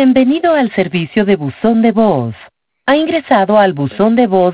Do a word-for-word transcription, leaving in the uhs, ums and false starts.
Bienvenido al servicio de buzón de voz. Ha ingresado al buzón de voz